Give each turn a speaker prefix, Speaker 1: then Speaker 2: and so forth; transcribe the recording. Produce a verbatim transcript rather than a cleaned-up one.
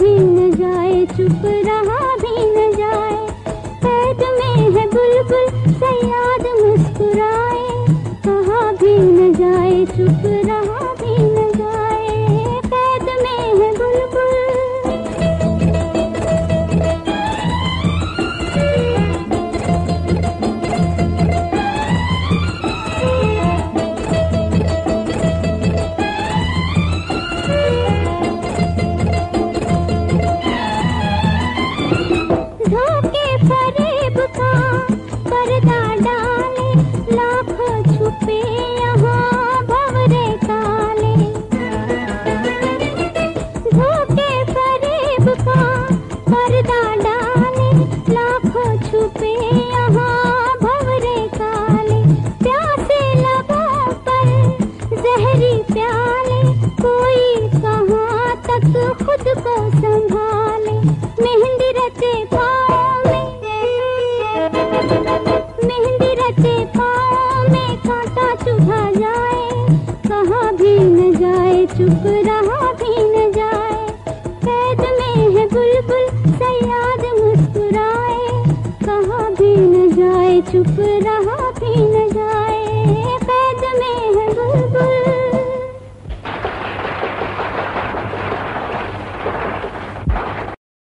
Speaker 1: भी न जाए, चुप रहा भी न जाए। कैद में है बुलबुल सयाद मुस्कुराए, कहा भी न जाए, चुप रहा भी न जाए। कैद में है बुलबुल। धोखे फरेब का पर्दा डाले, लाखों छुपे यहाँ भंवरे काले। धोखे फरेब का पर्दा डाले, लाखों छुपे यहाँ भंवरे काले। प्यासे लबों पर जहरी प्याले, कोई कहाँ तक खुद को संभाले। मेहंदी रचे पाँव में, मेहंदी रचे पाँव में कांटा चुभा जाए, कहा भी न जाए, चुप रहा भी न जाए। कैद में है बुलबुल सयाद मुस्कुराए, कहा भी न जाए, चुप रहा भी न जाए।